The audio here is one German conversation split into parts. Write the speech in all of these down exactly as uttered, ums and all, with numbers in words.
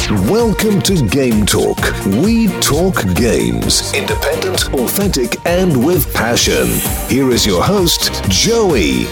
Welcome to Game Talk. We talk games. Independent, authentic, and with passion. Here is your host, Joey.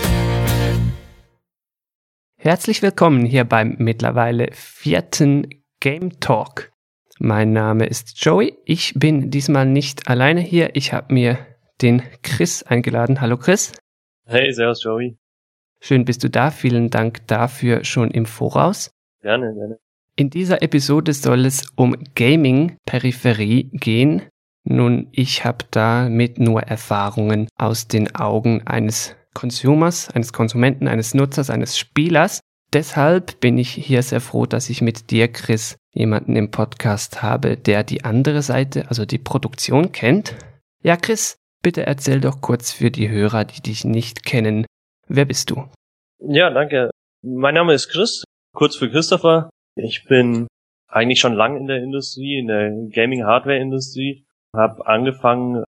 Herzlich willkommen hier beim mittlerweile vierten Game Talk. Mein Name ist Joey. Ich bin diesmal nicht alleine hier. Ich habe mir den Chris eingeladen. Hallo Chris. Hey, servus Joey. Schön bist du da. Vielen Dank dafür schon im Voraus. Gerne, gerne. In dieser Episode soll es um Gaming-Peripherie gehen. Nun, ich habe damit nur Erfahrungen aus den Augen eines Consumers, eines Konsumenten, eines Nutzers, eines Spielers. Deshalb bin ich hier sehr froh, dass ich mit dir, Chris, jemanden im Podcast habe, der die andere Seite, also die Produktion, kennt. Ja, Chris, bitte erzähl doch kurz für die Hörer, die dich nicht kennen, wer bist du? Ja, danke. Mein Name ist Chris, kurz für Christopher. Ich bin eigentlich schon lange in der Industrie, in der Gaming-Hardware-Industrie. Habe angefangen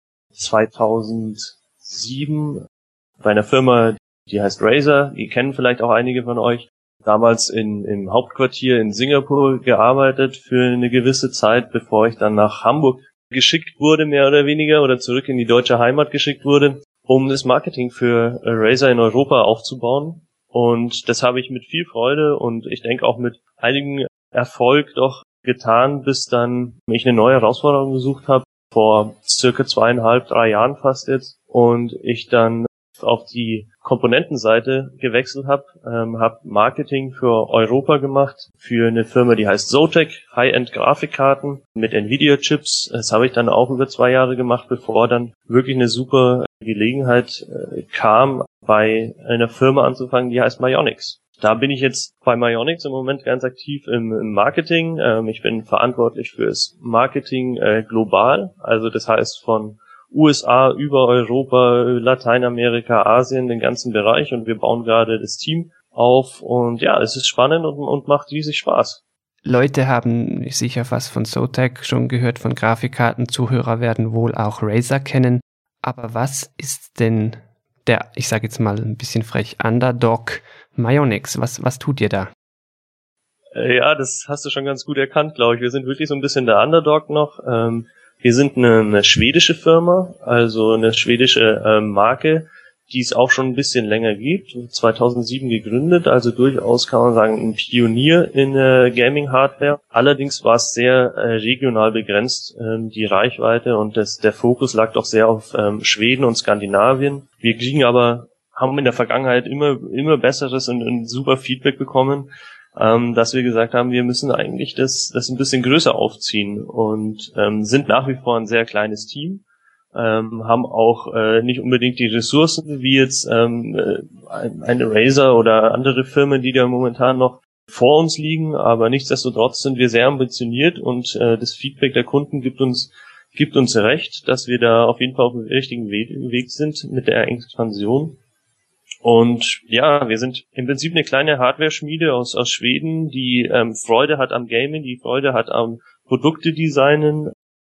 zweitausendsieben bei einer Firma, die heißt Razer. Die kennen vielleicht auch einige von euch. Damals in, im Hauptquartier in Singapur gearbeitet für eine gewisse Zeit, bevor ich dann nach Hamburg geschickt wurde, mehr oder weniger, oder zurück in die deutsche Heimat geschickt wurde, um das Marketing für Razer in Europa aufzubauen. Und das habe ich mit viel Freude und ich denke auch mit einigem Erfolg doch getan, bis dann ich eine neue Herausforderung gesucht habe, vor circa zweieinhalb, drei Jahren fast jetzt, und ich dann auf die Komponentenseite gewechselt habe, ähm, habe Marketing für Europa gemacht, für eine Firma, die heißt Zotac, High-End-Grafikkarten mit Nvidia-Chips. Das habe ich dann auch über zwei Jahre gemacht, bevor dann wirklich eine super Gelegenheit äh, kam, bei einer Firma anzufangen, die heißt Myonix. Da bin ich jetzt bei Myonix im Moment ganz aktiv im, im Marketing. Ähm, ich bin verantwortlich fürs Marketing äh, global, also das heißt von U S A über Europa, Lateinamerika, Asien, den ganzen Bereich, und wir bauen gerade das Team auf und ja, es ist spannend und, und macht riesig Spaß. Leute haben sicher was von Zotac schon gehört, von Grafikkarten. Zuhörer werden wohl auch Razer kennen. Aber was ist denn der, ich sage jetzt mal ein bisschen frech, Underdog Myonix? Was, was tut ihr da? Ja, das hast du schon ganz gut erkannt, glaube ich. Wir sind wirklich so ein bisschen der Underdog noch. Ähm, Wir sind eine, eine schwedische Firma, also eine schwedische äh, Marke, die es auch schon ein bisschen länger gibt, zweitausendsieben gegründet, also durchaus kann man sagen ein Pionier in äh, Gaming-Hardware. Allerdings war es sehr äh, regional begrenzt, ähm, die Reichweite, und das, der Fokus lag doch sehr auf ähm, Schweden und Skandinavien. Wir kriegen aber, haben in der Vergangenheit immer immer besseres und, und super Feedback bekommen, Ähm, dass wir gesagt haben, wir müssen eigentlich das, das ein bisschen größer aufziehen, und ähm, sind nach wie vor ein sehr kleines Team, ähm, haben auch äh, nicht unbedingt die Ressourcen wie jetzt ähm, eine Razer oder andere Firmen, die da momentan noch vor uns liegen, aber nichtsdestotrotz sind wir sehr ambitioniert, und äh, das Feedback der Kunden gibt uns gibt uns recht, dass wir da auf jeden Fall auf dem richtigen Weg, Weg sind mit der Expansion. Und ja, wir sind im Prinzip eine kleine Hardware-Schmiede aus, aus Schweden, die ähm, Freude hat am Gaming, die Freude hat am Produkte-Designen.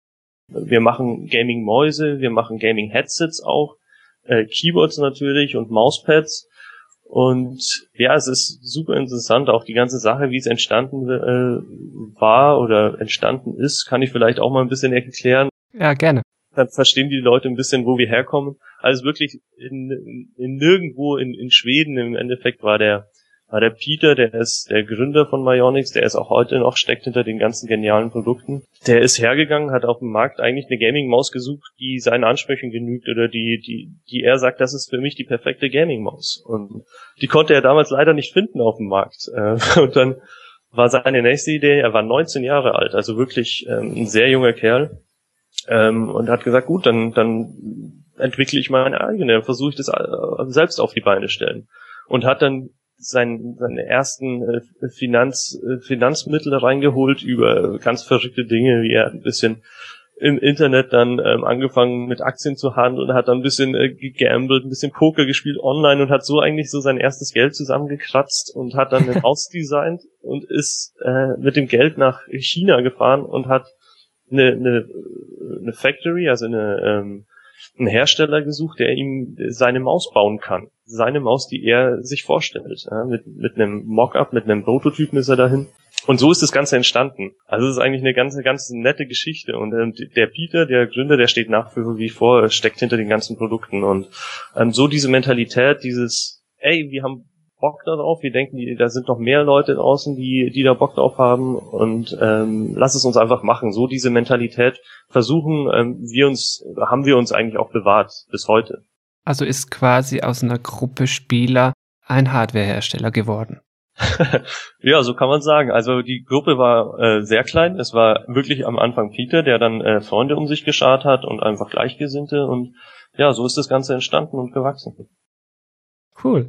Wir machen Gaming-Mäuse, wir machen Gaming-Headsets auch, äh, Keyboards natürlich und Mauspads. Und ja, es ist super interessant, auch die ganze Sache, wie es entstanden äh, war oder entstanden ist, kann ich vielleicht auch mal ein bisschen erklären. Ja, gerne. Dann verstehen die Leute ein bisschen, wo wir herkommen. Also wirklich in, in, in nirgendwo in, in Schweden im Endeffekt war der war der Peter, der ist der Gründer von Myonix, der ist auch heute noch, steckt hinter den ganzen genialen Produkten. Der ist hergegangen, hat auf dem Markt eigentlich eine Gaming-Maus gesucht, die seinen Ansprüchen genügt, oder die die die er sagt, das ist für mich die perfekte Gaming-Maus. Und die konnte er damals leider nicht finden auf dem Markt. Und dann war seine nächste Idee, er war neunzehn Jahre alt, also wirklich ein sehr junger Kerl. Ähm, und hat gesagt, gut, dann dann entwickle ich meine eigene, dann versuche ich das selbst auf die Beine stellen. Und hat dann sein, seine ersten äh, Finanz, äh, Finanzmittel reingeholt über ganz verrückte Dinge, wie er ein bisschen im Internet dann ähm, angefangen mit Aktien zu handeln, hat dann ein bisschen äh, gegambelt, ein bisschen Poker gespielt online und hat so eigentlich so sein erstes Geld zusammengekratzt und hat dann ein Haus designt und ist äh, mit dem Geld nach China gefahren und hat eine, eine, eine Factory, also eine, ähm, einen Hersteller gesucht, der ihm seine Maus bauen kann. Seine Maus, die er sich vorstellt. Ja, mit, mit einem Mockup, mit einem Prototypen ist er dahin Und so ist das Ganze entstanden. Also es ist eigentlich eine ganz, ganz nette Geschichte. Und ähm, der Peter, der Gründer, der steht nach wie vor, steckt hinter den ganzen Produkten. Und ähm, so diese Mentalität, dieses, ey, wir haben Bock darauf, wir denken, die, da sind noch mehr Leute draußen, die die da Bock drauf haben und ähm, lass es uns einfach machen. So diese Mentalität versuchen ähm, wir uns, haben wir uns eigentlich auch bewahrt bis heute. Also ist quasi aus einer Gruppe Spieler ein Hardwarehersteller geworden. Ja, so kann man sagen. Also die Gruppe war äh, sehr klein. Es war wirklich am Anfang Peter, der dann äh, Freunde um sich geschart hat und einfach Gleichgesinnte. Und ja, so ist das Ganze entstanden und gewachsen. Cool.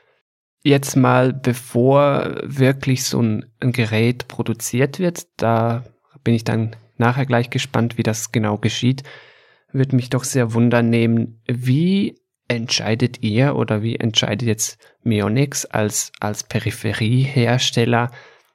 Jetzt mal, bevor wirklich so ein, ein Gerät produziert wird, da bin ich dann nachher gleich gespannt, wie das genau geschieht, würde mich doch sehr wundern nehmen, wie entscheidet ihr oder wie entscheidet jetzt Mionix als, als Peripheriehersteller,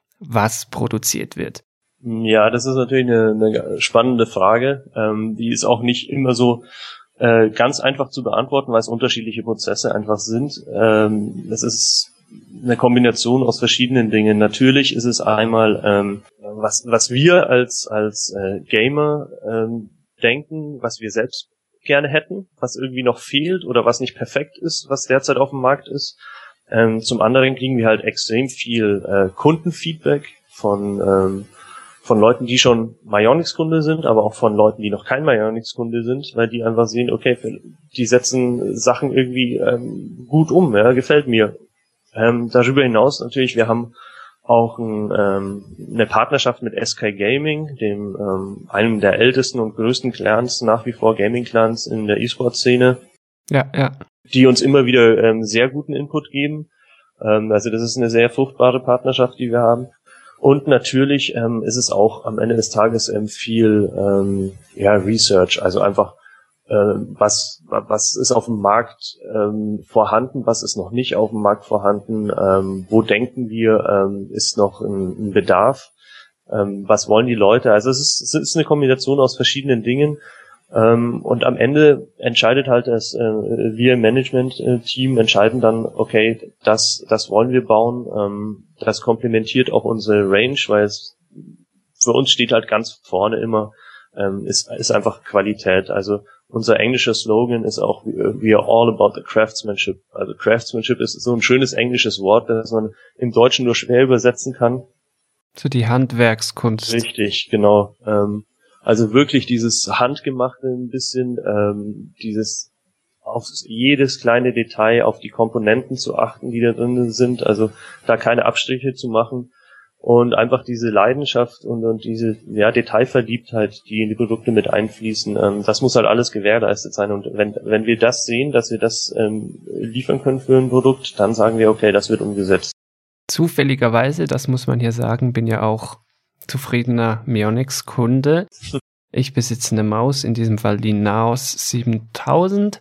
was produziert wird? Ja, das ist natürlich eine, eine spannende Frage. Ähm, die ist auch nicht immer so äh, ganz einfach zu beantworten, weil es unterschiedliche Prozesse einfach sind. Ähm, das ist eine Kombination aus verschiedenen Dingen. Natürlich ist es einmal, ähm, was, was wir als, als äh, Gamer ähm, denken, was wir selbst gerne hätten, was irgendwie noch fehlt oder was nicht perfekt ist, was derzeit auf dem Markt ist. Ähm, zum anderen kriegen wir halt extrem viel äh, Kundenfeedback von ähm, von Leuten, die schon Mionix-Kunde sind, aber auch von Leuten, die noch kein Mionix-Kunde sind, weil die einfach sehen, okay, die setzen Sachen irgendwie ähm, gut um, ja, gefällt mir. Ähm, darüber hinaus natürlich, wir haben auch ein, ähm, eine Partnerschaft mit S K Gaming, dem ähm, einem der ältesten und größten Clans, nach wie vor Gaming-Clans in der E-Sport-Szene. Ja, ja. Die uns immer wieder ähm, sehr guten Input geben. Ähm, also das ist eine sehr fruchtbare Partnerschaft, die wir haben. Und natürlich ähm, ist es auch am Ende des Tages ähm, viel ähm, ja, Research, also einfach ähm, was was ist auf dem Markt ähm, vorhanden, was ist noch nicht auf dem Markt vorhanden, ähm, wo denken wir, ähm, ist noch ein, ein Bedarf, ähm, was wollen die Leute, also es ist, es ist eine Kombination aus verschiedenen Dingen. Ähm, und am Ende entscheidet halt das, äh, wir im Management-Team entscheiden dann, okay, das, das wollen wir bauen, ähm, das komplementiert auch unsere Range, weil es für uns steht halt ganz vorne immer, ähm, ist, ist einfach Qualität. Also unser englischer Slogan ist auch, we are all about the craftsmanship. Also Craftsmanship ist so ein schönes englisches Wort, das man im Deutschen nur schwer übersetzen kann. So die Handwerkskunst. Richtig, genau. Ähm, Also wirklich dieses Handgemachte ein bisschen, ähm, dieses auf jedes kleine Detail, auf die Komponenten zu achten, die da drin sind, also da keine Abstriche zu machen und einfach diese Leidenschaft und, und diese ja Detailverliebtheit, die in die Produkte mit einfließen, ähm, das muss halt alles gewährleistet sein. Und wenn wenn wir das sehen, dass wir das ähm, liefern können für ein Produkt, dann sagen wir, okay, das wird umgesetzt. Zufälligerweise, das muss man hier sagen, bin ja auch zufriedener Mionix-Kunde. Ich besitze eine Maus, in diesem Fall die Naos siebentausend.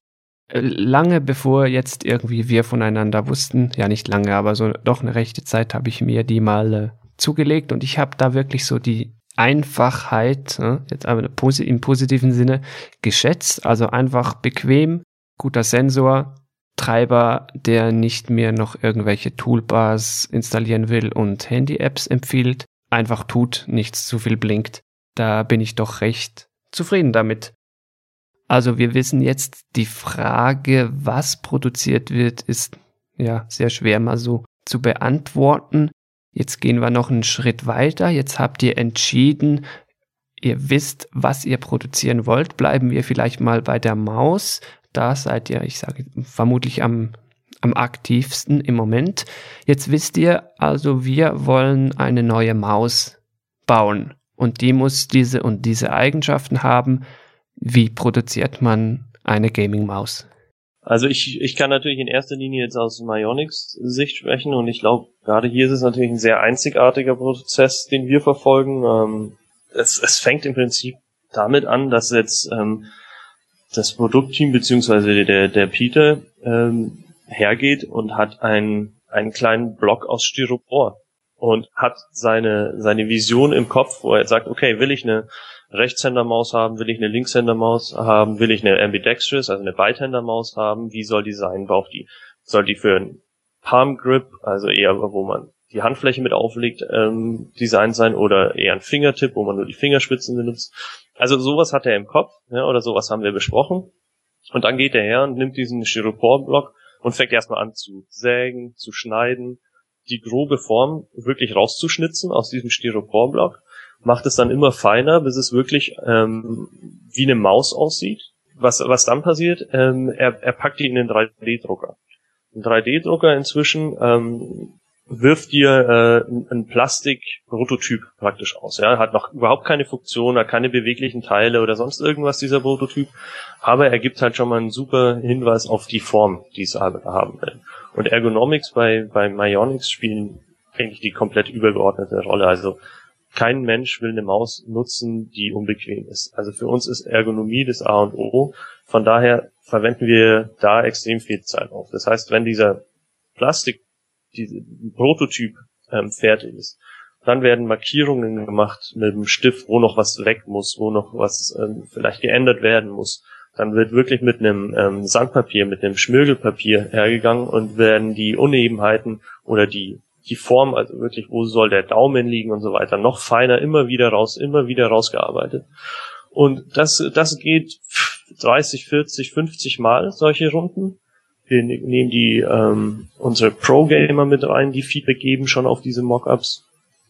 Lange bevor jetzt irgendwie wir voneinander wussten, ja nicht lange, aber so doch eine rechte Zeit habe ich mir die mal äh, zugelegt und ich habe da wirklich so die Einfachheit, äh, jetzt aber im positiven Sinne, geschätzt. Also einfach bequem, guter Sensor, Treiber, der nicht mehr noch irgendwelche Toolbars installieren will und Handy-Apps empfiehlt. Einfach tut, nichts zu viel blinkt. Da bin ich doch recht zufrieden damit. Also wir wissen jetzt, die Frage, was produziert wird, ist ja sehr schwer mal so zu beantworten. Jetzt gehen wir noch einen Schritt weiter. Jetzt habt ihr entschieden, ihr wisst, was ihr produzieren wollt. Bleiben wir vielleicht mal bei der Maus. Da seid ihr, ich sage vermutlich am am aktivsten im Moment. Jetzt wisst ihr, also wir wollen eine neue Maus bauen und die muss diese und diese Eigenschaften haben. Wie produziert man eine Gaming-Maus? Also ich ich kann natürlich in erster Linie jetzt aus Mionix Sicht sprechen und ich glaube, gerade hier ist es natürlich ein sehr einzigartiger Prozess, den wir verfolgen. Ähm, es, es fängt im Prinzip damit an, dass jetzt ähm, das Produktteam beziehungsweise der der Peter ähm, hergeht und hat einen einen kleinen Block aus Styropor und hat seine seine Vision im Kopf, wo er sagt, okay, will ich eine Rechtshändermaus haben, will ich eine Linkshändermaus haben, will ich eine ambidextrous, also eine Beidhändermaus haben, wie soll die sein? Braucht die, soll die für einen Palm Grip, also eher, wo man die Handfläche mit auflegt, ähm, Design sein oder eher ein Fingertipp, wo man nur die Fingerspitzen benutzt. Also sowas hat er im Kopf, ja, oder sowas haben wir besprochen. Und dann geht er her und nimmt diesen Styroporblock und fängt erstmal an zu sägen, zu schneiden, die grobe Form wirklich rauszuschnitzen aus diesem Styroporblock, macht es dann immer feiner, bis es wirklich ähm, wie eine Maus aussieht. Was was dann passiert, ähm, er, er packt die in den drei D Drucker. Ein drei D Drucker inzwischen ähm, wirft dir äh, ein Plastik-Prototyp praktisch aus. Ja, hat noch überhaupt keine Funktion, hat keine beweglichen Teile oder sonst irgendwas, dieser Prototyp, aber er gibt halt schon mal einen super Hinweis auf die Form, die es haben will. Und Ergonomics bei bei Myonix spielen eigentlich die komplett übergeordnete Rolle. Also kein Mensch will eine Maus nutzen, die unbequem ist. Also für uns ist Ergonomie das A und O. Von daher verwenden wir da extrem viel Zeit auf. Das heißt, wenn dieser Plastik diese Prototyp ähm, fertig ist, dann werden Markierungen gemacht mit dem Stift, wo noch was weg muss, wo noch was ähm, vielleicht geändert werden muss. Dann wird wirklich mit einem ähm, Sandpapier, mit einem Schmirgelpapier hergegangen und werden die Unebenheiten oder die die Form, also wirklich, wo soll der Daumen liegen und so weiter, noch feiner, immer wieder raus, immer wieder rausgearbeitet. Und das das geht dreißig, vierzig, fünfzig Mal, solche Runden. Wir nehmen die ähm, unsere Pro-Gamer mit rein, die Feedback geben schon auf diese Mockups.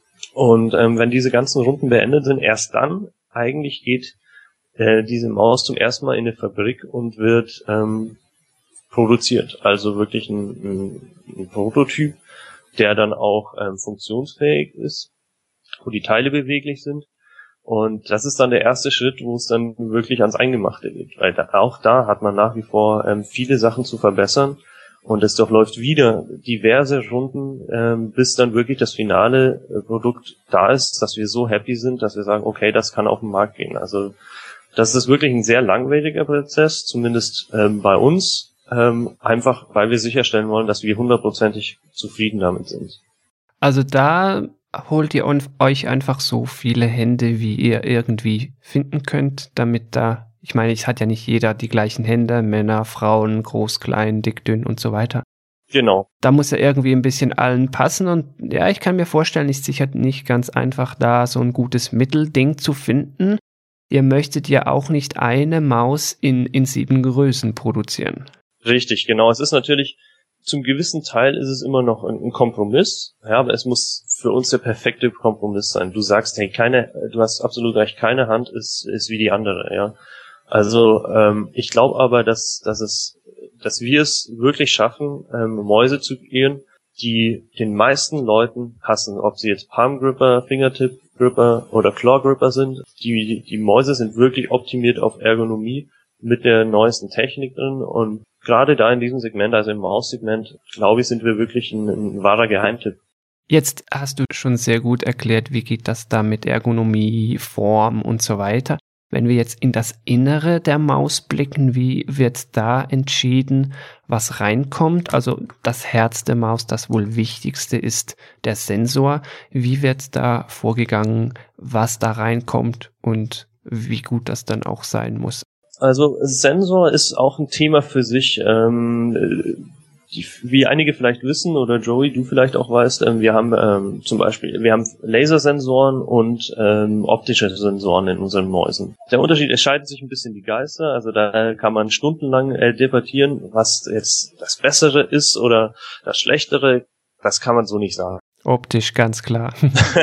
Und ähm, wenn diese ganzen Runden beendet sind, erst dann eigentlich geht äh, diese Maus zum ersten Mal in eine Fabrik und wird ähm, produziert. Also wirklich ein, ein, ein Prototyp, der dann auch ähm, funktionsfähig ist, wo die Teile beweglich sind. Und das ist dann der erste Schritt, wo es dann wirklich ans Eingemachte geht. Weil da, auch da hat man nach wie vor ähm, viele Sachen zu verbessern. Und es durchläuft wieder diverse Runden, ähm, bis dann wirklich das finale äh, Produkt da ist, dass wir so happy sind, dass wir sagen, okay, das kann auf den Markt gehen. Also das ist wirklich ein sehr langwieriger Prozess, zumindest ähm, bei uns, ähm, einfach weil wir sicherstellen wollen, dass wir hundertprozentig zufrieden damit sind. Also da holt ihr euch einfach so viele Hände, wie ihr irgendwie finden könnt, damit da, ich meine, es hat ja nicht jeder die gleichen Hände, Männer, Frauen, groß, klein, dick, dünn und so weiter. Genau. Da muss ja irgendwie ein bisschen allen passen und ja, ich kann mir vorstellen, ist sicher nicht ganz einfach, da so ein gutes Mittelding zu finden. Ihr möchtet ja auch nicht eine Maus in, in sieben Größen produzieren. Richtig, genau. Es ist natürlich, zum gewissen Teil ist es immer noch ein Kompromiss, ja, aber es muss für uns der perfekte Kompromiss sein. Du sagst, hey, keine, du hast absolut recht, keine Hand ist ist wie die andere, ja. Also ähm, ich glaube aber, dass dass es, dass wir es wirklich schaffen, ähm, Mäuse zu kreieren, die den meisten Leuten passen, ob sie jetzt Palm Gripper, Fingertip Gripper oder Claw Gripper sind. Die die Mäuse sind wirklich optimiert auf Ergonomie mit der neuesten Technik drin und gerade da in diesem Segment, also im Maussegment, glaube ich, sind wir wirklich ein, ein wahrer Geheimtipp. Jetzt hast du schon sehr gut erklärt, wie geht das da mit Ergonomie, Form und so weiter. Wenn wir jetzt in das Innere der Maus blicken, wie wird da entschieden, was reinkommt? Also das Herz der Maus, das wohl wichtigste ist der Sensor. Wie wird da vorgegangen, was da reinkommt und wie gut das dann auch sein muss? Also Sensor ist auch ein Thema für sich. Ähm, die, wie einige vielleicht wissen oder Joey, du vielleicht auch weißt, ähm, wir haben ähm, zum Beispiel, wir haben Lasersensoren und ähm, optische Sensoren in unseren Mäusen. Der Unterschied, es scheiden sich ein bisschen die Geister. Also da kann man stundenlang äh, debattieren, was jetzt das Bessere ist oder das Schlechtere. Das kann man so nicht sagen. Optisch, ganz klar.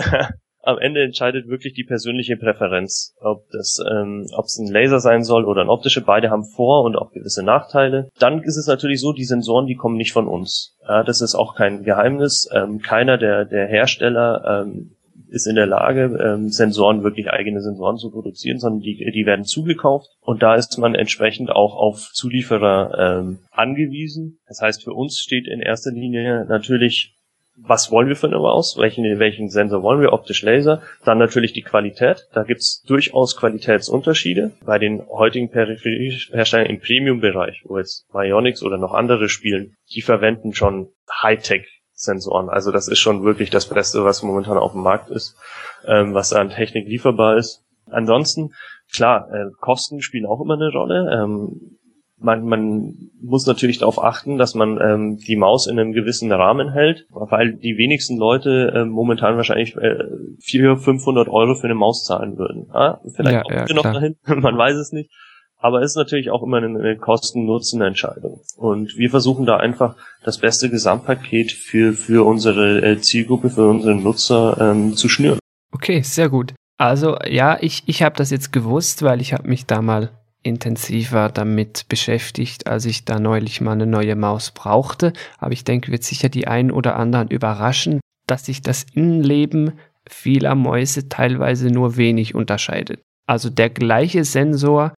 Am Ende entscheidet wirklich die persönliche Präferenz, ob das, ähm, ob es ein Laser sein soll oder ein optische. Beide haben Vor- und auch gewisse Nachteile. Dann ist es natürlich so, die Sensoren, die kommen nicht von uns. Ja, das ist auch kein Geheimnis. Ähm, keiner der, der Hersteller ähm, ist in der Lage, ähm, Sensoren, wirklich eigene Sensoren zu produzieren, sondern die, die werden zugekauft. Und da ist man entsprechend auch auf Zulieferer ähm, angewiesen. Das heißt, für uns steht in erster Linie natürlich, was wollen wir für eine Maus? Welchen, welchen Sensor wollen wir? Optisch, Laser. Dann natürlich die Qualität. Da gibt's durchaus Qualitätsunterschiede. Bei den heutigen Peripherieherstellern im Premium-Bereich, wo jetzt Myonix oder noch andere spielen, die verwenden schon Hightech-Sensoren. Also das ist schon wirklich das Beste, was momentan auf dem Markt ist, ähm, was da an Technik lieferbar ist. Ansonsten, klar, äh, Kosten spielen auch immer eine Rolle. Ähm, Man, man muss natürlich darauf achten, dass man ähm, die Maus in einem gewissen Rahmen hält, weil die wenigsten Leute äh, momentan wahrscheinlich äh, vierhundert, fünfhundert Euro für eine Maus zahlen würden. Ja, vielleicht ja, kommen ja, wir noch klar. dahin, man weiß es nicht. Aber es ist natürlich auch immer eine, eine Kosten-Nutzen-Entscheidung. Und wir versuchen da einfach das beste Gesamtpaket für für unsere äh, Zielgruppe, für unsere Nutzer ähm, zu schnüren. Okay, sehr gut. Also ja, ich, ich habe das jetzt gewusst, weil ich habe mich da mal intensiver damit beschäftigt, als ich da neulich mal eine neue Maus brauchte. Aber ich denke, wird sicher die einen oder anderen überraschen, dass sich das Innenleben vieler Mäuse teilweise nur wenig unterscheidet. Also der gleiche Sensor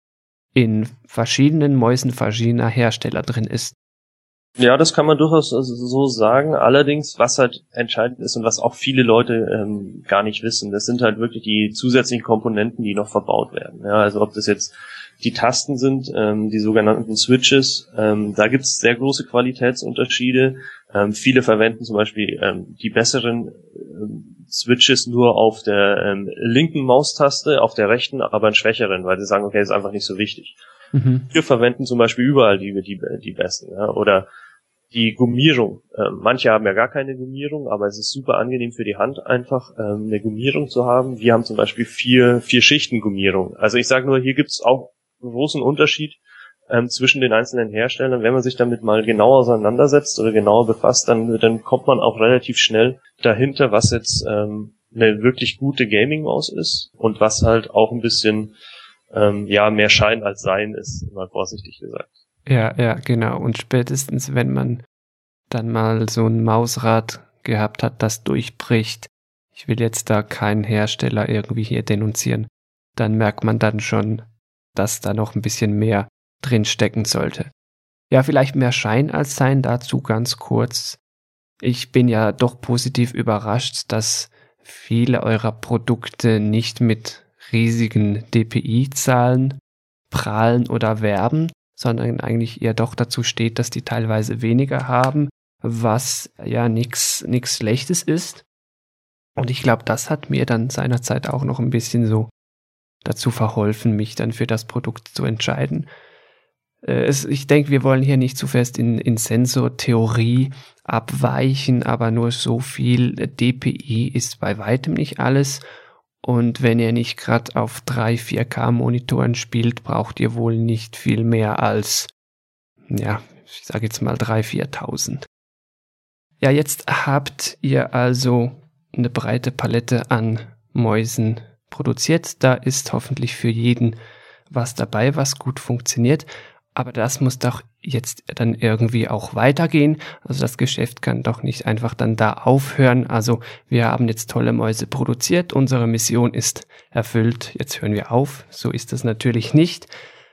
in verschiedenen Mäusen verschiedener Hersteller drin ist. Ja, das kann man durchaus so sagen. Allerdings, was halt entscheidend ist und was auch viele Leute ähm, gar nicht wissen, das sind halt wirklich die zusätzlichen Komponenten, die noch verbaut werden. Ja, also ob das jetzt die Tasten sind, ähm, die sogenannten Switches, ähm, da gibt es sehr große Qualitätsunterschiede. Ähm, viele verwenden zum Beispiel ähm, die besseren ähm, Switches nur auf der ähm, linken Maustaste, auf der rechten aber einen schwächeren, weil sie sagen, okay, ist einfach nicht so wichtig. Mhm. Wir verwenden zum Beispiel überall die die, die besten, ja, oder die Gummierung. Ähm, manche haben ja gar keine Gummierung, aber es ist super angenehm für die Hand einfach ähm, eine Gummierung zu haben. Wir haben zum Beispiel vier vier Schichten Gummierung. Also ich sage nur, hier gibt's auch einen großen Unterschied ähm, zwischen den einzelnen Herstellern. Wenn man sich damit mal genauer auseinandersetzt oder genauer befasst, dann dann kommt man auch relativ schnell dahinter, was jetzt ähm, eine wirklich gute Gaming-Maus ist und was halt auch ein bisschen ähm, ja mehr Schein als Sein ist, mal vorsichtig gesagt. Ja, ja, genau. Und spätestens, wenn man dann mal so ein Mausrad gehabt hat, das durchbricht, ich will jetzt da keinen Hersteller irgendwie hier denunzieren, dann merkt man dann schon, dass da noch ein bisschen mehr drin stecken sollte. Ja, vielleicht mehr Schein als Sein, dazu ganz kurz. Ich bin ja doch positiv überrascht, dass viele eurer Produkte nicht mit riesigen D P I-Zahlen prahlen oder werben, sondern eigentlich eher doch dazu steht, dass die teilweise weniger haben, was ja nichts nix Schlechtes ist. Und ich glaube, das hat mir dann seinerzeit auch noch ein bisschen so dazu verholfen, mich dann für das Produkt zu entscheiden. Äh, es, ich denke, wir wollen hier nicht zu fest in, in Sensortheorie abweichen, aber nur so viel D P I ist bei weitem nicht alles. Und wenn ihr nicht gerade auf drei vier K Monitoren spielt, braucht ihr wohl nicht viel mehr als, ja, ich sage jetzt mal dreitausend, viertausend. Ja, jetzt habt ihr also eine breite Palette an Mäusen produziert. Da ist hoffentlich für jeden was dabei, was gut funktioniert. Aber das muss doch jetzt dann irgendwie auch weitergehen. Also das Geschäft kann doch nicht einfach dann da aufhören. Also wir haben jetzt tolle Mäuse produziert, unsere Mission ist erfüllt, jetzt hören wir auf. So ist es natürlich nicht.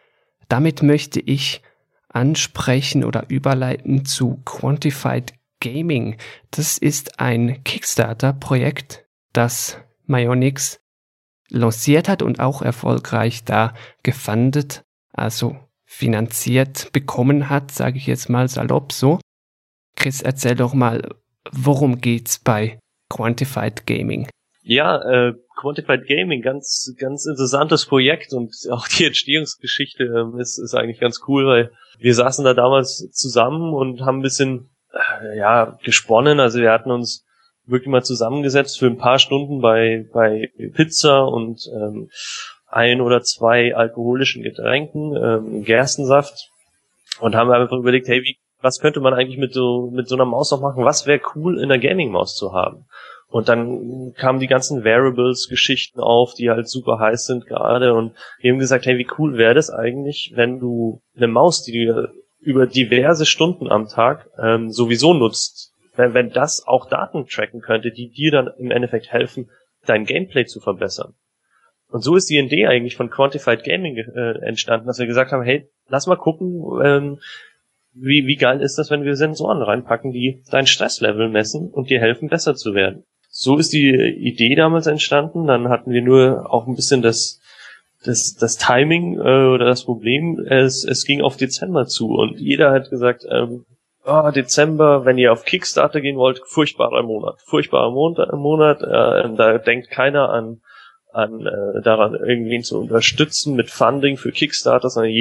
Damit möchte ich ansprechen oder überleiten zu Quantified Gaming. Das ist ein Kickstarter-Projekt, das Myonix lanciert hat und auch erfolgreich da gefundet, also finanziert bekommen hat, sage ich jetzt mal salopp so. Chris, erzähl doch mal, worum geht's bei Quantified Gaming? Ja, äh, Quantified Gaming, ganz ganz interessantes Projekt und auch die Entstehungsgeschichte ähm, ist, ist eigentlich ganz cool, weil wir saßen da damals zusammen und haben ein bisschen äh, ja gesponnen. Also wir hatten uns wirklich mal zusammengesetzt für ein paar Stunden bei bei Pizza und ähm, ein oder zwei alkoholischen Getränken, ähm, Gerstensaft und haben einfach überlegt, hey, wie, was könnte man eigentlich mit so mit so einer Maus noch machen? Was wäre cool, in der Gaming-Maus zu haben? Und dann kamen die ganzen Variables-Geschichten auf, die halt super heiß sind gerade und wir haben gesagt, hey, wie cool wäre das eigentlich, wenn du eine Maus, die du über diverse Stunden am Tag ähm, sowieso nutzt, wenn, wenn das auch Daten tracken könnte, die dir dann im Endeffekt helfen, dein Gameplay zu verbessern. Und so ist die Idee eigentlich von Quantified Gaming äh, entstanden, dass wir gesagt haben, hey, lass mal gucken, ähm, wie, wie geil ist das, wenn wir Sensoren reinpacken, die dein Stresslevel messen und dir helfen, besser zu werden. So ist die Idee damals entstanden. Dann hatten wir nur auch ein bisschen das das, das Timing äh, oder das Problem, es, es ging auf Dezember zu und jeder hat gesagt, ähm, oh, Dezember, wenn ihr auf Kickstarter gehen wollt, furchtbarer Monat, furchtbarer Monat, Monat äh, da denkt keiner an an äh, daran, irgendwen zu unterstützen mit Funding für Kickstarter, sondern jeder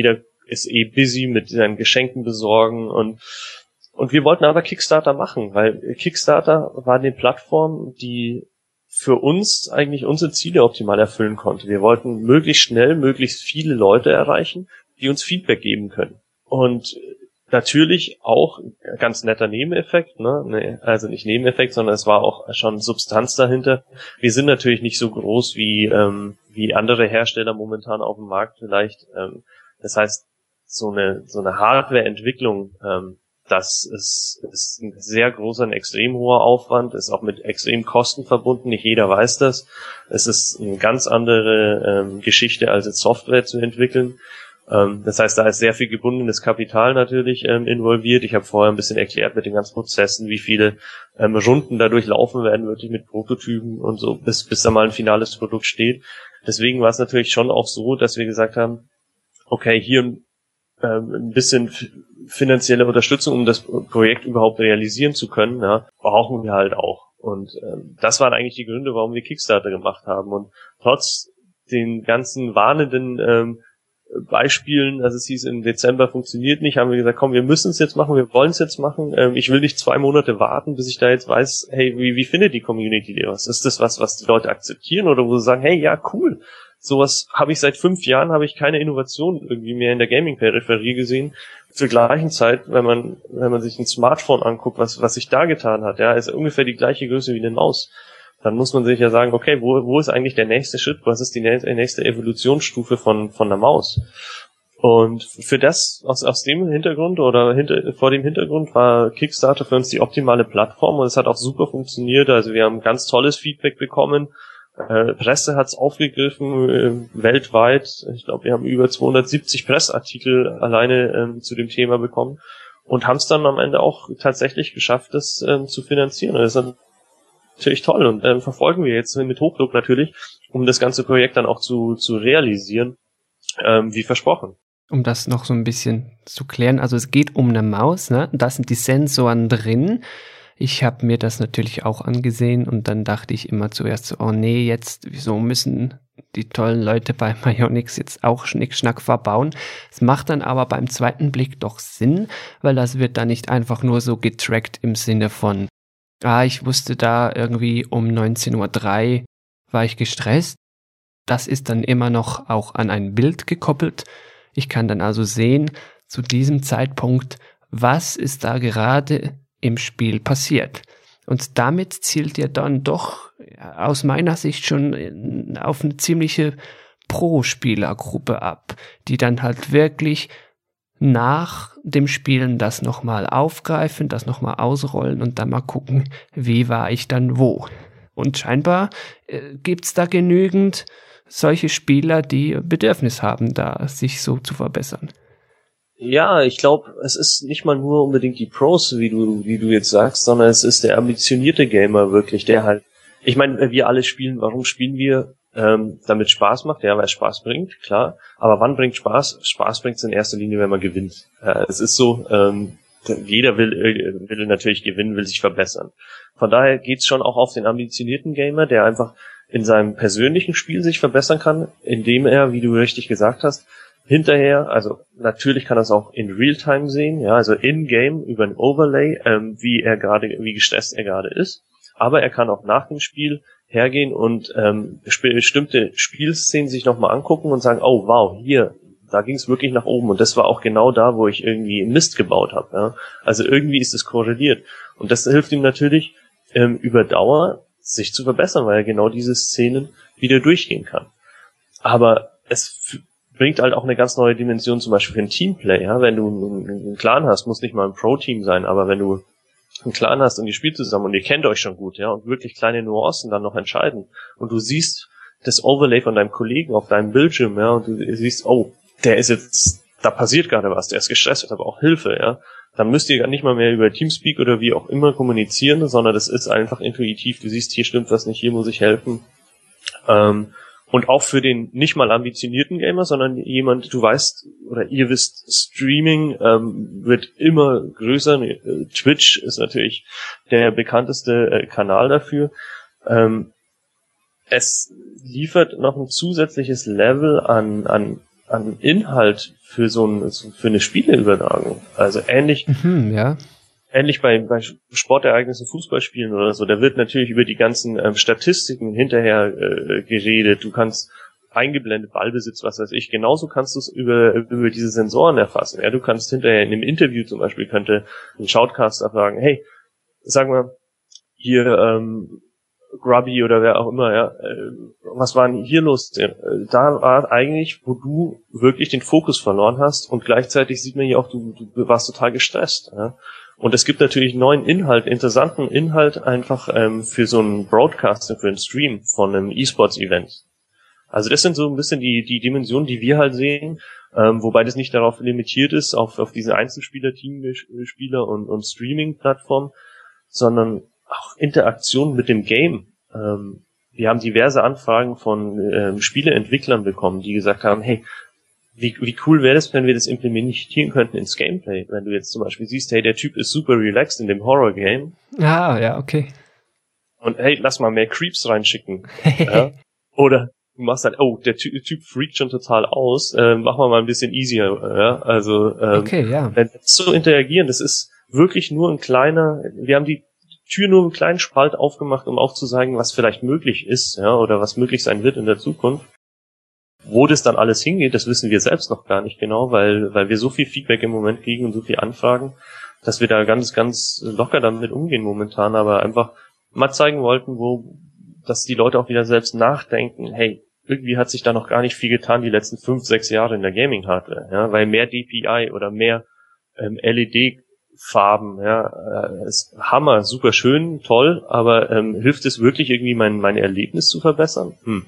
ist eh busy mit seinen Geschenken besorgen und und wir wollten aber Kickstarter machen, weil Kickstarter war eine Plattform, die für uns eigentlich unsere Ziele optimal erfüllen konnte. Wir wollten möglichst schnell, möglichst viele Leute erreichen, die uns Feedback geben können. Und natürlich auch ganz netter Nebeneffekt, ne? Nee, also nicht Nebeneffekt, sondern es war auch schon Substanz dahinter. Wir sind natürlich nicht so groß wie ähm, wie andere Hersteller momentan auf dem Markt vielleicht. Ähm, das heißt, so eine so eine Hardware-Entwicklung, ähm, das ist, ist ein sehr großer, ein extrem hoher Aufwand, ist auch mit extrem Kosten verbunden. Nicht jeder weiß das. Es ist eine ganz andere ähm, Geschichte, als jetzt Software zu entwickeln. Ähm, das heißt, da ist sehr viel gebundenes Kapital natürlich ähm, involviert. Ich habe vorher ein bisschen erklärt mit den ganzen Prozessen, wie viele ähm, Runden dadurch laufen werden, wirklich mit Prototypen und so, bis bis da mal ein finales Produkt steht. Deswegen war es natürlich schon auch so, dass wir gesagt haben, okay, hier ähm, ein bisschen f- finanzielle Unterstützung, um das Projekt überhaupt realisieren zu können, ja, brauchen wir halt auch. Und ähm, das waren eigentlich die Gründe, warum wir Kickstarter gemacht haben. Und trotz den ganzen warnenden ähm, Beispielen, also es hieß im Dezember funktioniert nicht, haben wir gesagt, komm, wir müssen es jetzt machen, wir wollen es jetzt machen. Ähm, ich will nicht zwei Monate warten, bis ich da jetzt weiß, hey, wie, wie findet die Community was? Ist das was, was die Leute akzeptieren oder wo sie sagen, hey, ja, cool. Sowas habe ich seit fünf Jahren, habe ich keine Innovation irgendwie mehr in der Gaming-Peripherie gesehen. Zur gleichen Zeit, wenn man wenn man sich ein Smartphone anguckt, was was sich da getan hat, ja, ist ungefähr die gleiche Größe wie eine Maus. Dann muss man sich ja sagen, okay, wo wo ist eigentlich der nächste Schritt? Was ist die nächste Evolutionsstufe von von der Maus? Und für das, aus aus dem Hintergrund oder hinter vor dem Hintergrund war Kickstarter für uns die optimale Plattform und es hat auch super funktioniert. Also wir haben ganz tolles Feedback bekommen. Äh, Presse hat's aufgegriffen, äh, weltweit. Ich glaube, wir haben über zweihundertsiebzig Pressartikel alleine ähm, zu dem Thema bekommen und haben es dann am Ende auch tatsächlich geschafft, das ähm, zu finanzieren. Und das ist natürlich toll und ähm, verfolgen wir jetzt mit Hochdruck natürlich, um das ganze Projekt dann auch zu zu realisieren, ähm, wie versprochen. Um das noch so ein bisschen zu klären, also es geht um eine Maus, ne? Da sind die Sensoren drin. Ich habe mir das natürlich auch angesehen und dann dachte ich immer zuerst so, oh nee, jetzt, wieso müssen die tollen Leute bei Myonix jetzt auch Schnickschnack verbauen? Es macht dann aber beim zweiten Blick doch Sinn, weil das wird dann nicht einfach nur so getrackt im Sinne von, ah, ich wusste da irgendwie um neunzehn Uhr drei war ich gestresst. Das ist dann immer noch auch an ein Bild gekoppelt. Ich kann dann also sehen, zu diesem Zeitpunkt, was ist da gerade im Spiel passiert. Und damit zielt ihr dann doch aus meiner Sicht schon auf eine ziemliche Pro-Spielergruppe ab, die dann halt wirklich nach dem Spielen das nochmal aufgreifen, das nochmal ausrollen und dann mal gucken, wie war ich dann wo. Und scheinbar äh, gibt's da genügend solche Spieler, die Bedürfnis haben, da sich so zu verbessern. Ja, ich glaube, es ist nicht mal nur unbedingt die Pros, wie du wie du jetzt sagst, sondern es ist der ambitionierte Gamer wirklich, der halt, ich meine, wir alle spielen, warum spielen wir? Ähm, damit Spaß macht, ja, weil es Spaß bringt, klar. Aber wann bringt Spaß? Spaß bringt es in erster Linie, wenn man gewinnt. Äh, es ist so, ähm, jeder will, will natürlich gewinnen, will sich verbessern. Von daher geht's schon auch auf den ambitionierten Gamer, der einfach in seinem persönlichen Spiel sich verbessern kann, indem er, wie du richtig gesagt hast, hinterher, also natürlich kann er es auch in Realtime sehen, ja, also in-game über ein Overlay, ähm, wie er gerade, wie gestresst er gerade ist. Aber er kann auch nach dem Spiel hergehen und ähm, bestimmte Spielszenen sich nochmal angucken und sagen, oh wow, hier, da ging es wirklich nach oben und das war auch genau da, wo ich irgendwie Mist gebaut habe. Ja? Also irgendwie ist es korreliert und das hilft ihm natürlich ähm, über Dauer sich zu verbessern, weil er genau diese Szenen wieder durchgehen kann. Aber es f- bringt halt auch eine ganz neue Dimension, zum Beispiel für ein Teamplay. Ja? Wenn du einen, einen Clan hast, muss nicht mal ein Pro-Team sein, aber wenn du einen Clan hast und ihr spielt zusammen und ihr kennt euch schon gut, ja, und wirklich kleine Nuancen dann noch entscheiden und du siehst das Overlay von deinem Kollegen auf deinem Bildschirm, ja, und du siehst, oh, der ist jetzt, da passiert gerade was, der ist gestresst, aber auch Hilfe, ja, dann müsst ihr gar nicht mal mehr über Teamspeak oder wie auch immer kommunizieren, sondern das ist einfach intuitiv, du siehst, hier stimmt was nicht, hier muss ich helfen, ähm, und auch für den nicht mal ambitionierten Gamer, sondern jemand, du weißt, oder ihr wisst, Streaming ähm, wird immer größer. Twitch ist natürlich der bekannteste äh, Kanal dafür. Ähm, es liefert noch ein zusätzliches Level an, an an Inhalt für so ein, für eine Spieleübertragung. Also ähnlich, mhm, ja. ähnlich bei, bei Sportereignissen, Fußballspielen oder so. Da wird natürlich über die ganzen ähm, Statistiken hinterher äh, geredet. Du kannst eingeblendet Ballbesitz, was weiß ich. Genauso kannst du es über, über diese Sensoren erfassen. Ja, du kannst hinterher in einem Interview zum Beispiel, könnte ein Shoutcaster fragen, hey, sag mal, hier, ähm, Grubby oder wer auch immer, ja, äh, was war denn hier los? Da war eigentlich, wo du wirklich den Fokus verloren hast und gleichzeitig sieht man hier auch, du, du warst total gestresst. Ja? Und es gibt natürlich neuen Inhalt, interessanten Inhalt einfach ähm, für so einen Broadcast, für einen Stream von einem E-Sports-Event. Also das sind so ein bisschen die die Dimensionen, die wir halt sehen, ähm, wobei das nicht darauf limitiert ist, auf auf diese Einzelspieler, Teamspieler und, und Streaming-Plattformen, sondern auch Interaktion mit dem Game. Ähm, wir haben diverse Anfragen von ähm, Spieleentwicklern bekommen, die gesagt haben, hey, wie, wie cool wäre das, wenn wir das implementieren könnten ins Gameplay? Wenn du jetzt zum Beispiel siehst, hey, der Typ ist super relaxed in dem Horror-Game. Ah, ja, okay. Und hey, lass mal mehr Creeps reinschicken. Ja? Oder du machst halt, oh, der Ty- Typ freakt schon total aus, äh, machen wir mal ein bisschen easier. Ja? Also ähm, okay, ja. wenn wir so interagieren, das ist wirklich nur ein kleiner, wir haben die Tür nur einen kleinen Spalt aufgemacht, um aufzuzeigen, was vielleicht möglich ist, ja, oder was möglich sein wird in der Zukunft. Wo das dann alles hingeht, das wissen wir selbst noch gar nicht genau, weil weil wir so viel Feedback im Moment kriegen und so viel Anfragen, dass wir da ganz, ganz locker damit umgehen momentan, aber einfach mal zeigen wollten, wo, dass die Leute auch wieder selbst nachdenken, hey, irgendwie hat sich da noch gar nicht viel getan die letzten fünf, sechs Jahre in der Gaming-Hardware, ja, weil mehr D P I oder mehr ähm, L E D Farben, ja, äh, ist Hammer, super schön, toll, aber ähm, hilft es wirklich irgendwie mein mein Erlebnis zu verbessern? Hm.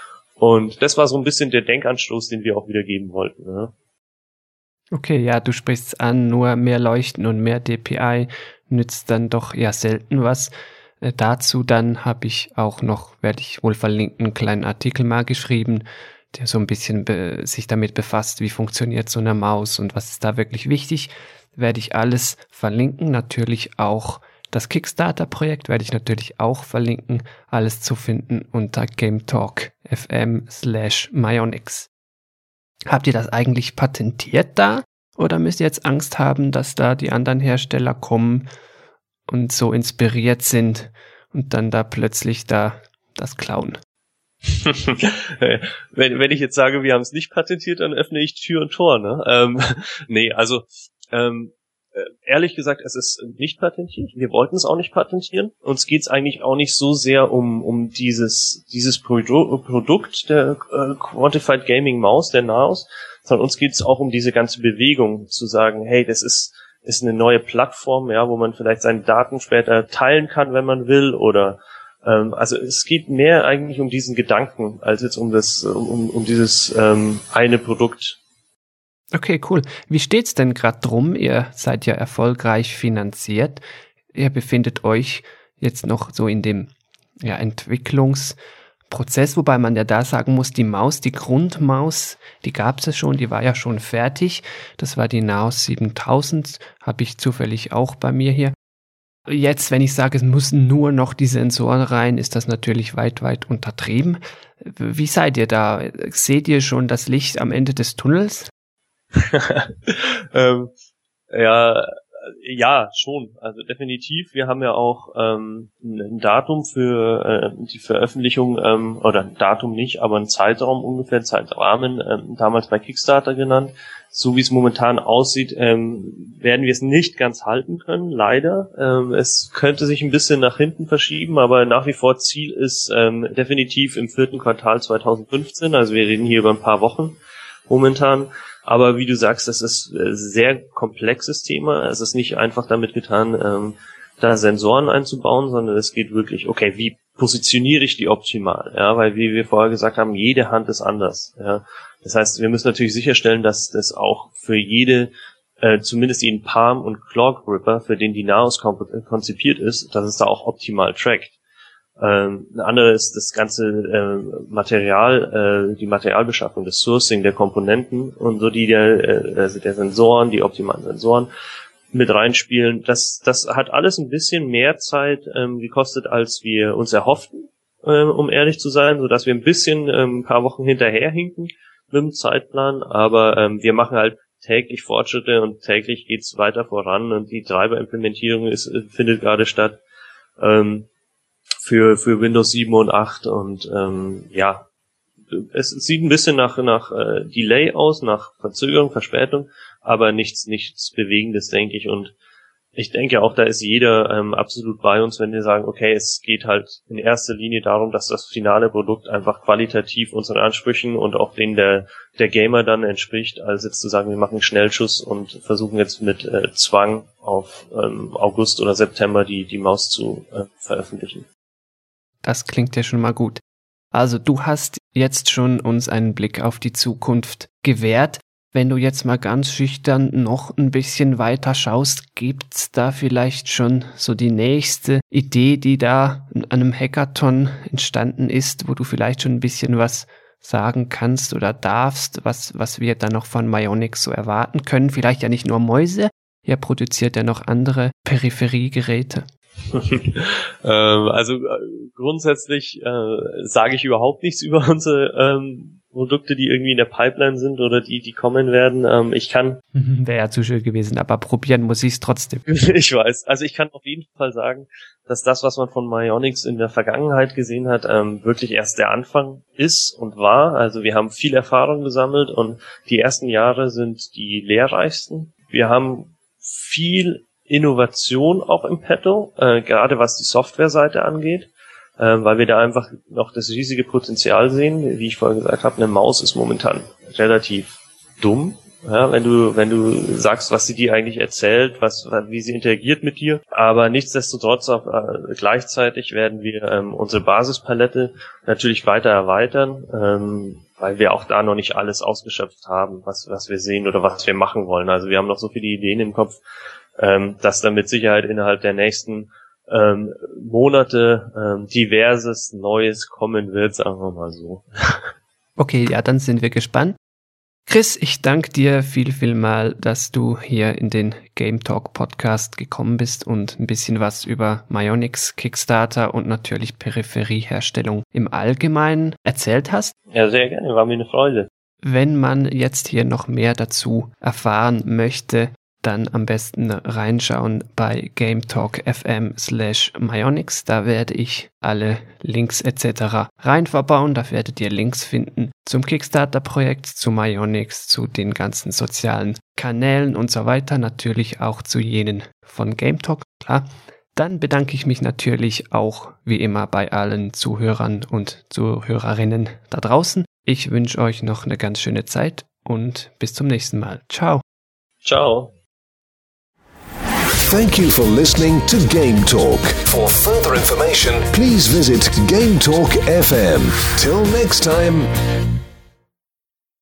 Und das war so ein bisschen der Denkanstoß, den wir auch wieder geben wollten. Ja. Okay, ja, du sprichst an, nur mehr Leuchten und mehr D P I nützt dann doch eher selten was. Äh, dazu dann habe ich auch noch, werde ich wohl verlinken, einen kleinen Artikel mal geschrieben, der so ein bisschen be- sich damit befasst, wie funktioniert so eine Maus und was ist da wirklich wichtig. Werde ich alles verlinken, natürlich auch das Kickstarter-Projekt werde ich natürlich auch verlinken, alles zu finden unter gametalk.fm slash myonix. Habt ihr das eigentlich patentiert da oder müsst ihr jetzt Angst haben, dass da die anderen Hersteller kommen und so inspiriert sind und dann da plötzlich da das klauen? wenn, wenn ich jetzt sage, wir haben es nicht patentiert, dann öffne ich Tür und Tor, ne? Ähm, nee, also Ähm, äh, ehrlich gesagt, es ist nicht patentiert. Wir wollten es auch nicht patentieren. Uns geht es eigentlich auch nicht so sehr um um dieses dieses Produ- Produkt der äh, Quantified Gaming Maus, der Naos, sondern uns geht es auch um diese ganze Bewegung, zu sagen, hey, das ist ist eine neue Plattform, ja, wo man vielleicht seine Daten später teilen kann, wenn man will, oder ähm, also es geht mehr eigentlich um diesen Gedanken, als jetzt um das um um dieses ähm, eine Produkt. Okay, cool. Wie steht's denn gerade drum? Ihr seid ja erfolgreich finanziert. Ihr befindet euch jetzt noch so in dem ja, Entwicklungsprozess, wobei man ja da sagen muss, die Maus, die Grundmaus, die gab's ja schon, die war ja schon fertig. Das war die Naos siebentausend, habe ich zufällig auch bei mir hier. Jetzt, wenn ich sage, es müssen nur noch die Sensoren rein, ist das natürlich weit, weit untertrieben. Wie seid ihr da? Seht ihr schon das Licht am Ende des Tunnels? ähm, ja, ja, schon. Also definitiv. Wir haben ja auch ähm, ein Datum für äh, die Veröffentlichung, ähm, oder ein Datum nicht, aber ein Zeitraum ungefähr, Zeitrahmen, ähm, damals bei Kickstarter genannt. So wie es momentan aussieht, ähm, werden wir es nicht ganz halten können, leider. Ähm, es könnte sich ein bisschen nach hinten verschieben, aber nach wie vor Ziel ist ähm, definitiv im vierten Quartal zweitausendfünfzehn. Also wir reden hier über ein paar Wochen momentan. Aber wie du sagst, das ist ein sehr komplexes Thema. Es ist nicht einfach damit getan, ähm, da Sensoren einzubauen, sondern es geht wirklich, okay, wie positioniere ich die optimal? Ja, weil wie wir vorher gesagt haben, jede Hand ist anders. Ja, das heißt, wir müssen natürlich sicherstellen, dass das auch für jede, äh, zumindest jeden Palm und Claw Gripper, für den die Naos konzipiert ist, dass es da auch optimal trackt. Ähm, eine andere ist das ganze äh, Material, äh, die Materialbeschaffung, das Sourcing der Komponenten und so die der, äh, also der Sensoren, die optimalen Sensoren mit reinspielen. Das, das hat alles ein bisschen mehr Zeit ähm, gekostet, als wir uns erhofften, äh, um ehrlich zu sein, so dass wir ein bisschen ähm, ein paar Wochen hinterherhinken mit dem Zeitplan, aber ähm, wir machen halt täglich Fortschritte und täglich geht's weiter voran und die Treiberimplementierung ist, findet gerade statt ähm, für für Windows sieben und acht und ähm, ja, es sieht ein bisschen nach nach äh, Delay aus, nach Verzögerung, Verspätung, aber nichts nichts Bewegendes, denke ich. Und ich denke auch, da ist jeder ähm, absolut bei uns, wenn wir sagen, okay, es geht halt in erster Linie darum, dass das finale Produkt einfach qualitativ unseren Ansprüchen und auch denen der der Gamer dann entspricht, als jetzt zu sagen, wir machen einen Schnellschuss und versuchen jetzt mit äh, Zwang auf ähm, August oder September die die Maus zu äh, veröffentlichen. Das klingt ja schon mal gut. Also du hast jetzt schon uns einen Blick auf die Zukunft gewährt. Wenn du jetzt mal ganz schüchtern noch ein bisschen weiter schaust, gibt's da vielleicht schon so die nächste Idee, die da in einem Hackathon entstanden ist, wo du vielleicht schon ein bisschen was sagen kannst oder darfst, was, was wir da noch von Mionix so erwarten können? Vielleicht ja nicht nur Mäuse, ihr produziert ja noch andere Peripheriegeräte. ähm, also äh, grundsätzlich äh, sage ich überhaupt nichts über unsere ähm, Produkte, die irgendwie in der Pipeline sind oder die, die kommen werden. Ähm, ich kann... Wäre ja zu schön gewesen, aber probieren muss ich es trotzdem. Ich weiß. Also ich kann auf jeden Fall sagen, dass das, was man von Mionix in der Vergangenheit gesehen hat, ähm, wirklich erst der Anfang ist und war. Also wir haben viel Erfahrung gesammelt und die ersten Jahre sind die lehrreichsten. Wir haben viel Innovation auch im Petto, äh, gerade was die Softwareseite angeht, äh, weil wir da einfach noch das riesige Potenzial sehen. Wie ich vorhin gesagt habe, eine Maus ist momentan relativ dumm, ja, wenn du wenn du sagst, was sie dir eigentlich erzählt, was wie sie interagiert mit dir. Aber nichtsdestotrotz auch äh, gleichzeitig werden wir ähm, unsere Basispalette natürlich weiter erweitern, ähm, weil wir auch da noch nicht alles ausgeschöpft haben, was was wir sehen oder was wir machen wollen. Also wir haben noch so viele Ideen im Kopf, Ähm, dass da mit Sicherheit innerhalb der nächsten ähm, Monate ähm, diverses Neues kommen wird, sagen wir mal so. Okay, ja, dann sind wir gespannt. Chris, ich danke dir viel, viel mal, dass du hier in den Game Talk Podcast gekommen bist und ein bisschen was über Mionix, Kickstarter und natürlich Peripherieherstellung im Allgemeinen erzählt hast. Ja, sehr gerne, war mir eine Freude. Wenn man jetzt hier noch mehr dazu erfahren möchte, dann am besten reinschauen bei gametalk Punkt f m slash Mionix. Da werde ich alle Links et cetera rein verbauen. Da werdet ihr Links finden zum Kickstarter-Projekt, zu Mionix, zu den ganzen sozialen Kanälen und so weiter. Natürlich auch zu jenen von GameTalk, klar. Dann bedanke ich mich natürlich auch wie immer bei allen Zuhörern und Zuhörerinnen da draußen. Ich wünsche euch noch eine ganz schöne Zeit und bis zum nächsten Mal. Ciao. Ciao. Thank you for listening to Game Talk. For further information, please visit Game Talk F M. Till next time.